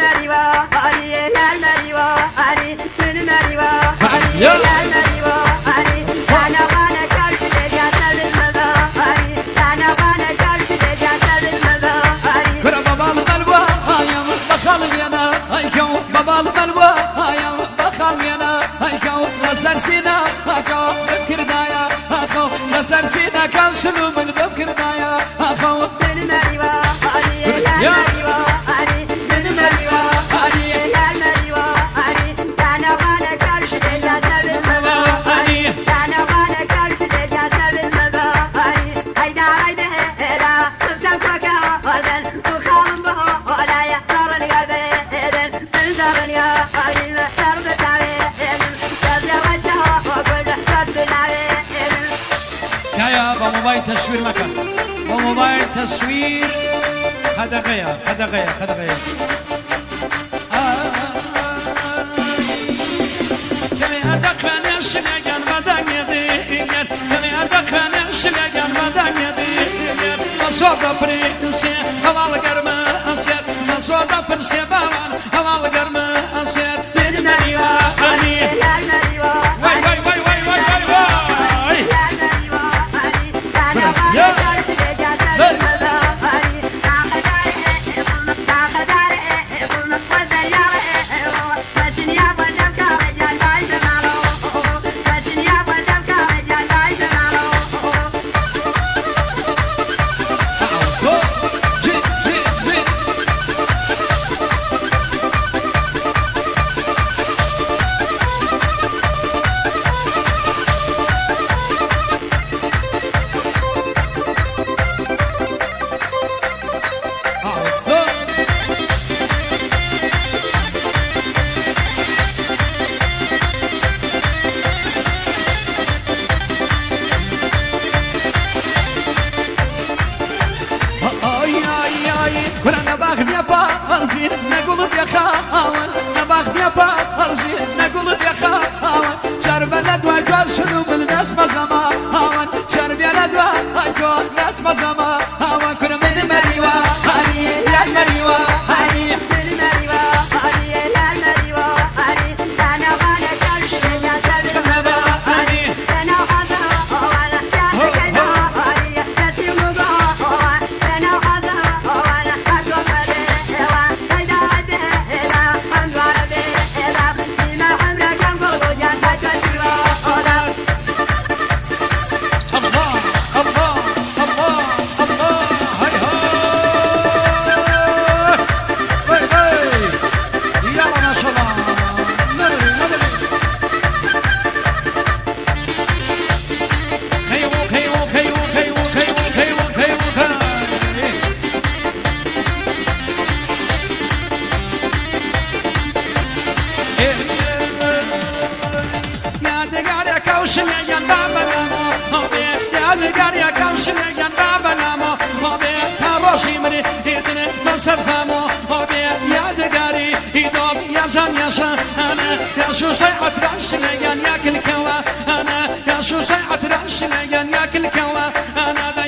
سرسينا كان شنو من ذكرنايا أخو من مريوا يا مريوا من مريوا يا مريوا أنا وانا كرش يا شب المذا أنا وانا كرش يا شب المذا هيدا هيدا هيدا تبتك هذا وخام به ولا يحتار القلب من زغن يا هيدا شرب تعبي يا وجهه وكل شرب تعبي يا بموبايل تصوير مكان بموبايل تصوير خدقية كمي أدخل نشلقان بدن يدير كمي أدخل نشلقان بدن يدير مصوغة بريسي هوال قرمى أسير مصوغة بريسي باوان هوال قرمى أسير من مريوا نقول يا خاوان نباخ يا بارزي نقول يا خاوان شرب الادوار كل شنو بالناس مزما هاوان شرب الادوار كل ناس مزما هاوان كل من مريوا هاني يا مريوا هاني من مريوا هاني يا مريوا هاني انا وانا كرش يا شرب المذا هاني انا هذا وانا كرش كذا هاني تتيمو انا هذا وانا كرش سرسامو هبي يادگاری ایداز یا جان یا شان انا یا شو شیعت راش لگن یا کل کوا انا یا شو شیعت راش لگن یا کل کوا انا